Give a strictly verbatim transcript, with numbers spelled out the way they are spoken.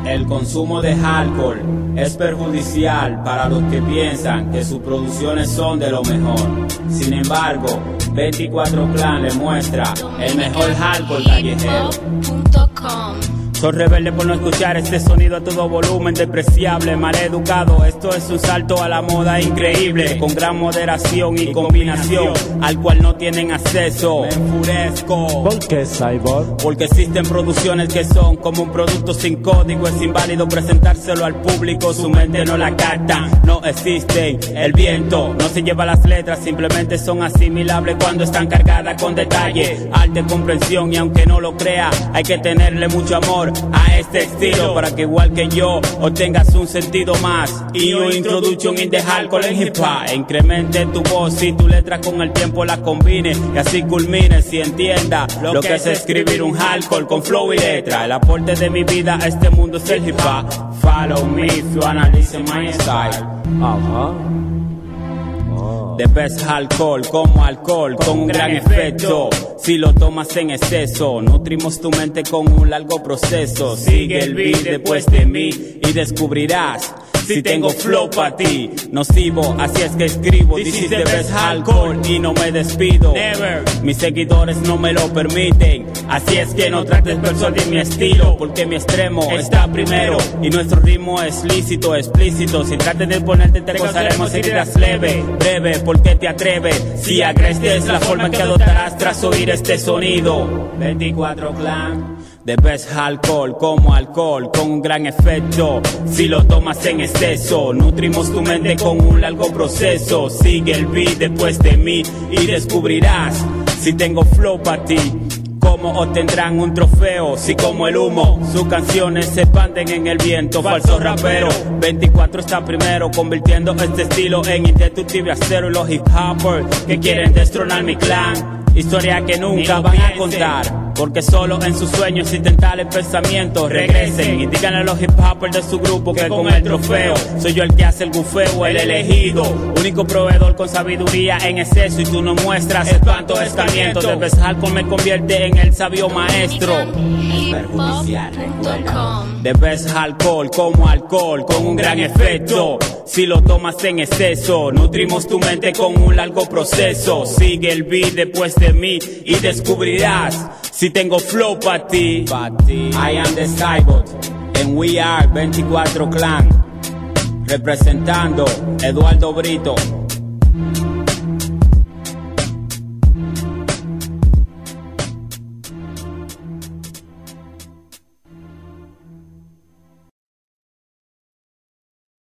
El consumo de alcohol es perjudicial para los que piensan que sus producciones son de lo mejor. Sin embargo, veinticuatro Clan le muestra el mejor alcohol callejero. Soy rebelde por no escuchar este sonido a todo volumen, despreciable, mal educado. Esto es un salto a la moda increíble, con gran moderación y combinación, al cual no tienen acceso. Me enfurezco. ¿Por qué, Cyborg? Porque existen producciones que son como un producto sin código. Es inválido presentárselo al público, su mente no la capta. No existen, el viento no se lleva las letras, simplemente son asimilables cuando están cargadas con detalle, arte, comprensión, y aunque no lo crea, hay que tenerle mucho amor a este estilo para que igual que yo obtengas un sentido más. Y yo introducción in the alcohol en hip hop, incremente tu voz y tu letra con el tiempo la combine, y así culmine si entienda lo que es escribir un alcohol con flow y letra. El aporte de mi vida a este mundo es el hip hop. Follow me if you analyze my style. Ajá. The best alcohol, como alcohol, con un gran efecto. Si lo tomas en exceso, nutrimos tu mente con un largo proceso. Sigue el beat después de mí y descubrirás si tengo flow pa' ti. Nocivo, así es que escribo. This is the best alcohol y no me despido. Never. Mis seguidores no me lo permiten, así es que no trates de persuadir mi estilo, porque mi extremo está primero y nuestro ritmo es lícito, explícito. Si trates de ponerte te gozaremos heridas leve, breve, porque te atreves. Si agreste es la forma que adoptarás tras oír este sonido. veinticuatro Clan. The best alcohol, como alcohol, con un gran efecto. Si lo tomas en exceso, nutrimos tu mente con un largo proceso. Sigue el beat después de mí y descubrirás si tengo flow pa' ti. Cómo obtendrán un trofeo, si como el humo sus canciones se expanden en el viento. Falso rapero, veinticuatro está primero, convirtiendo este estilo en indestructible acero. Y los hip hoppers que quieren destronar mi clan, historia que nunca van a contar, porque solo en sus sueños existen tales pensamientos. Regresen y díganle a los hip hoppers de su grupo que con el trofeo soy yo el que hace el bufeo, el elegido, único proveedor con sabiduría en exceso. Y tú no muestras espanto, escamiento. De best alcohol me convierte en el sabio maestro. Es perjudicial, recuerda. The best alcohol, como alcohol, con un gran efecto. Si lo tomas en exceso, nutrimos tu mente con un largo proceso. Sigue el beat después de mí y descubrirás si tengo flow pa' ti. I am the Cyborg and we are veinticuatro Clan, representando Eduardo Brito.